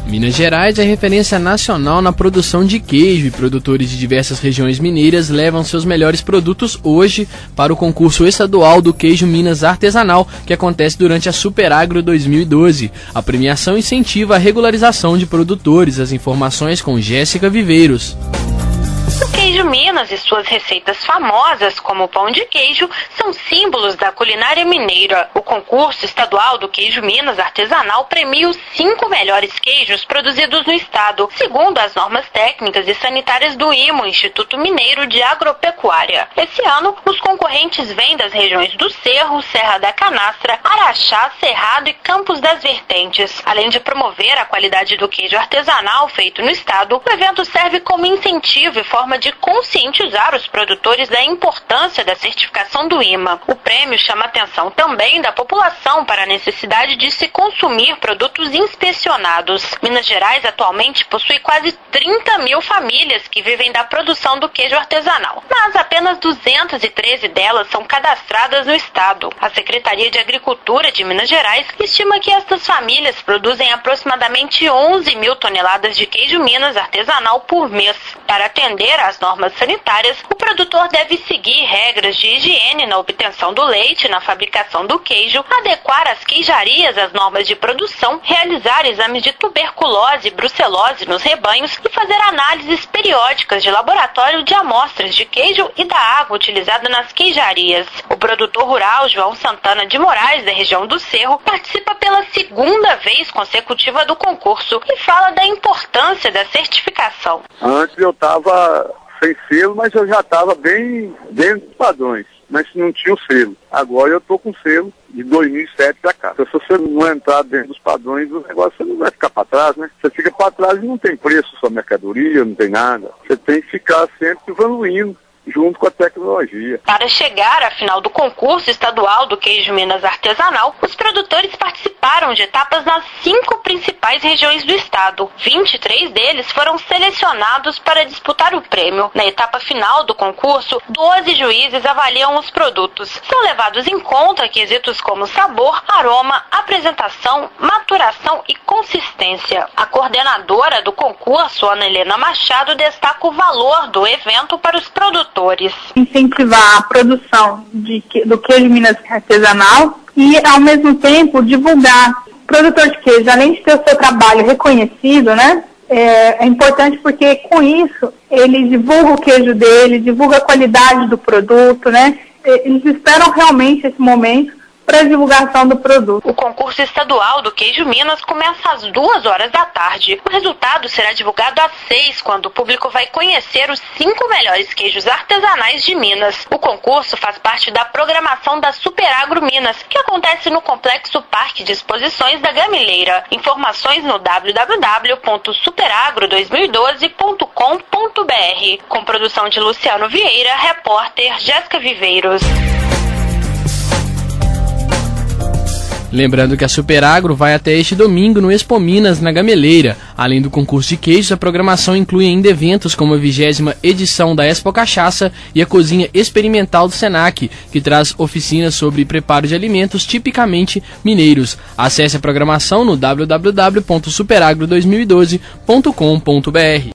Minas Gerais é referência nacional na produção de queijo e produtores de diversas regiões mineiras levam seus melhores produtos hoje para o concurso estadual do queijo Minas Artesanal, que acontece durante a Superagro 2012. A premiação incentiva a regularização de produtores. As informações com Jéssica Viveiros. O queijo Minas e suas receitas famosas, como o pão de queijo, são símbolos da culinária mineira. O concurso estadual do queijo Minas Artesanal premia os 5 melhores queijos produzidos no estado, segundo as normas técnicas e sanitárias do IMO, Instituto Mineiro de Agropecuária. Esse ano, os concorrentes vêm das regiões do Cerro, Serra da Canastra, Araxá, Cerrado e Campos das Vertentes. Além de promover a qualidade do queijo artesanal feito no estado, o evento serve como incentivo e forma de conscientizar os produtores da importância da certificação do IMA. O prêmio chama a atenção também da população para a necessidade de se consumir produtos inspecionados. Minas Gerais atualmente possui quase 30 mil famílias que vivem da produção do queijo artesanal, mas apenas 213 delas são cadastradas no estado. A Secretaria de Agricultura de Minas Gerais estima que estas famílias produzem aproximadamente 11 mil toneladas de queijo Minas artesanal por mês. Para atender às normas sanitárias, o produtor deve seguir regras de higiene na obtenção do leite, na fabricação do queijo, adequar as queijarias às normas de produção, realizar exames de tuberculose e brucelose nos rebanhos e fazer análises periódicas de laboratório de amostras de queijo e da água utilizada nas queijarias. O produtor rural João Santana de Moraes, da região do Cerro, participa pela segunda vez consecutiva do concurso e fala da importância da certificação. Antes eu estava sem selo, mas eu já estava bem dentro dos padrões, mas não tinha o selo. Agora eu estou com selo de 2007 para cá. Se você não entrar dentro dos padrões do negócio, você não vai ficar para trás, né? Você fica para trás e não tem preço sua mercadoria, não tem nada. Você tem que ficar sempre evoluindo junto com a tecnologia. Para chegar à final do concurso estadual do queijo Minas Artesanal, os produtores participaram de etapas nas 5 principais regiões do estado. 23 deles foram selecionados para disputar o prêmio. Na etapa final do concurso, 12 juízes avaliam os produtos. São levados em conta quesitos como sabor, aroma, apresentação, maturação e consistência. A coordenadora do concurso, Ana Helena Machado, destaca o valor do evento para os produtores. Incentivar a produção do queijo Minas artesanal e, ao mesmo tempo, divulgar. O produtor de queijo, além de ter o seu trabalho reconhecido, né, é importante porque, com isso, ele divulga o queijo dele, divulga a qualidade do produto, né? Eles esperam realmente esse momento para a divulgação do produto. O concurso estadual do queijo Minas começa às 2h da tarde. O resultado será divulgado às 6, quando o público vai conhecer os 5 melhores queijos artesanais de Minas. O concurso faz parte da programação da Superagro Minas, que acontece no Complexo Parque de Exposições da Gamileira. Informações no www.superagro2012.com.br. Com produção de Luciano Vieira, repórter Jéssica Viveiros. Lembrando que a Superagro vai até este domingo no Expo Minas, na Gameleira. Além do concurso de queijos, a programação inclui ainda eventos como a 20ª edição da Expo Cachaça e a Cozinha Experimental do Senac, que traz oficinas sobre preparo de alimentos tipicamente mineiros. Acesse a programação no www.superagro2012.com.br.